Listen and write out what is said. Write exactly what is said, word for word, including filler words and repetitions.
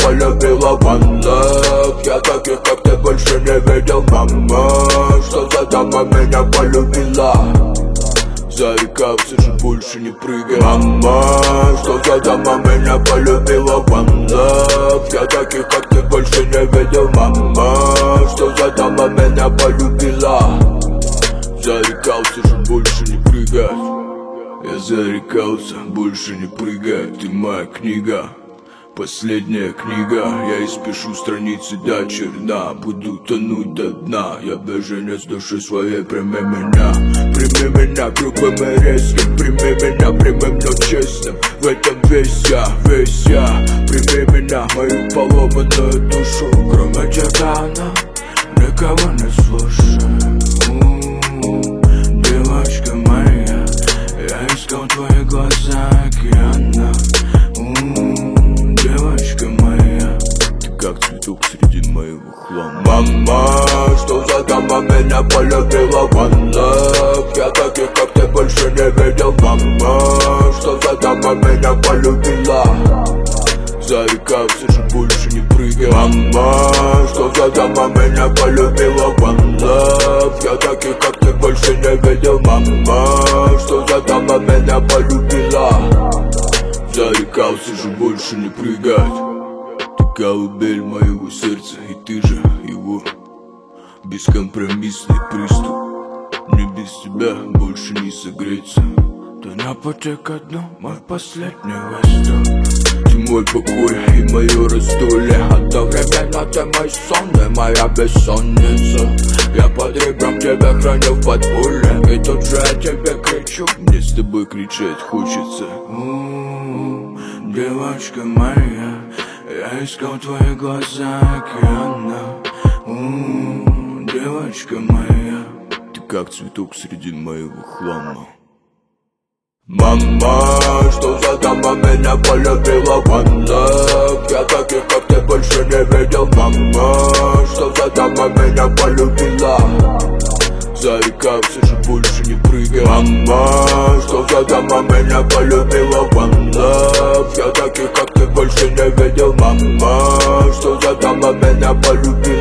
полюбила one love. Я таких, как ты, больше не видел, мама. Что за дама меня полюбила? Зарекался же больше не прыгай, мама. Что за дама меня полюбила, one love. Я таких, как ты, больше не видел, мама. Что за дама меня полюбила? Зарекался же больше не прыгать. Я зарекался больше не прыгать. Ты моя книга, последняя книга. Я испишу страницы до черна. Буду тонуть до дна. Я беженец души своей, прими меня. Прими меня грубым и резким. Прими меня прямым, но честным. В этом весь я, весь я. Прими меня, мою поломанную душу. Кроме тебя она никого не слушает. Девочка моя, я искал твои глаза океана. М-м, девочка моя, ты как цветок среди моего хлама. Мама, что за дама меня полюбила, one love. Я таких, как ты, больше не видел, мама. Что за дама меня полюбила? Зарекался же больше не прыгай, мама. Что за дама меня полюбила, one love. Я таких, как ты, больше не видел, мама. Что за дама меня полюбила? Зарекался же больше не прыгать. Ты колыбель моего сердца, и ты же его. Бескомпромиссный приступ. Мне без тебя больше не согреться. Ты на пути ко дну, мой последний выстрел. Ты мой покой и мое раздолье. Одновременно ты мой сон и моя бессонница. Я под ребром тебя хранил в подполье. И тут же я тебе кричу. Мне с тобой кричать хочется. У-у-у, девочка моя, я искал твои глаза океана. У-у-у, девочка моя, ты как цветок среди моего хлама. Мама, что за дама меня полюбила, one love. Я таких, как ты, больше не видел, мама. Что за дама меня полюбила? Зарекался же больше не прыгай, мама. Что за дама меня полюбила, one love. Я таких, как ты, больше не видел, мама. Что за дама меня полюбила?